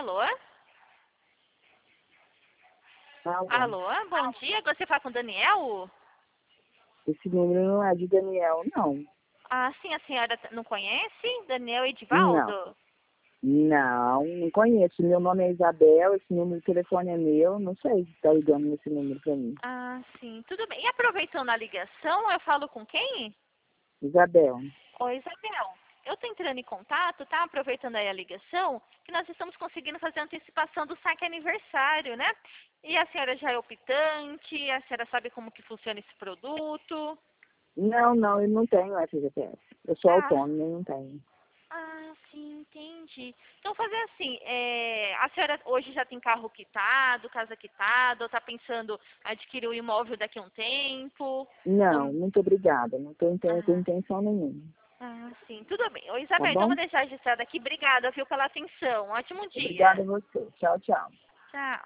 Alô? Alô? Alô? Bom dia, você fala com o Daniel? Esse número não é de Daniel, não. Ah, sim, a senhora não conhece? Daniel Não. Edivaldo? Não conheço. Meu nome é Isabel, esse número de telefone é meu. Não sei se está ligando nesse número para mim. Ah, sim, tudo bem. E aproveitando a ligação, eu falo com quem? Isabel. Oi, Isabel. Eu tô entrando em contato, tá? Aproveitando aí a ligação, que nós estamos conseguindo fazer a antecipação do saque aniversário, né? E a senhora já é optante, a senhora sabe como que funciona esse produto? Não, eu não tenho FGTS. Eu sou Ah, autônoma e não tenho. sim, entendi. Então fazer assim, a senhora hoje já tem carro quitado, casa quitada, ou tá pensando em adquirir o imóvel daqui a um tempo? Não, Ou- muito obrigada. Não tenho ah, intenção nenhuma. sim, tudo bem. Ô, Tá Isabel, então bom? vou deixar registrado aqui. Obrigada, viu, pela atenção. Ótimo dia. Obrigada a você. Tchau, tchau. Tchau.